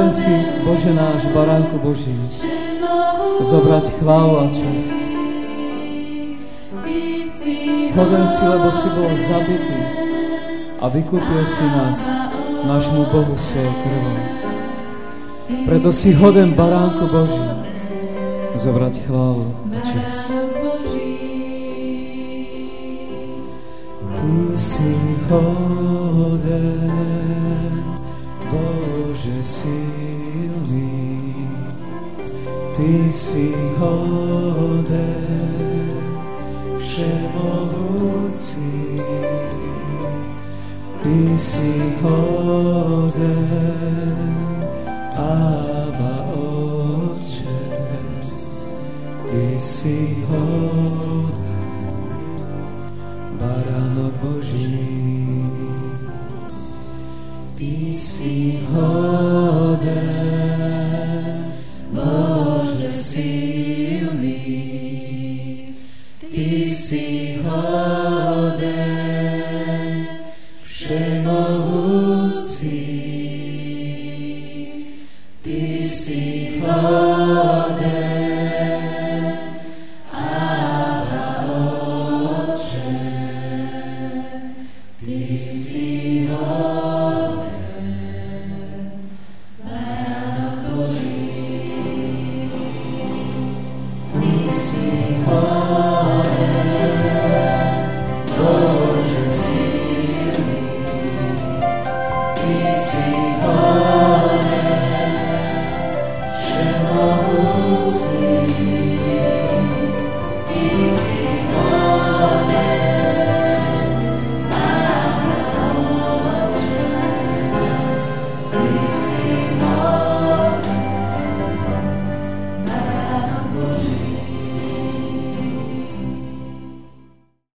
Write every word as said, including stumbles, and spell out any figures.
Hoden si, Bože náš, baránku Boží, zobrať chválu a časť. Hoden si, lebo si bol zabitý a vykúpil si nás nášmu Bohu svojou krvou. Preto si hoden baránku Boží zobrať chválu a časť. Ty si hoden, Bože silný, Ty si hoden, všemohúci, Ty si hoden, Abba Otče, Ty si hoden, baránok Boží. Ty si hoden, Bože silný, Ty si hoden, všemohúci, Ty si hoden, Abba Otče, Ty si hoden, baránok Boží. Ty si hoden, Bože silný, Ty si hoden, všemohúci, Ty si hoden, Abba Otče, Ty si hoden, baránok Boží.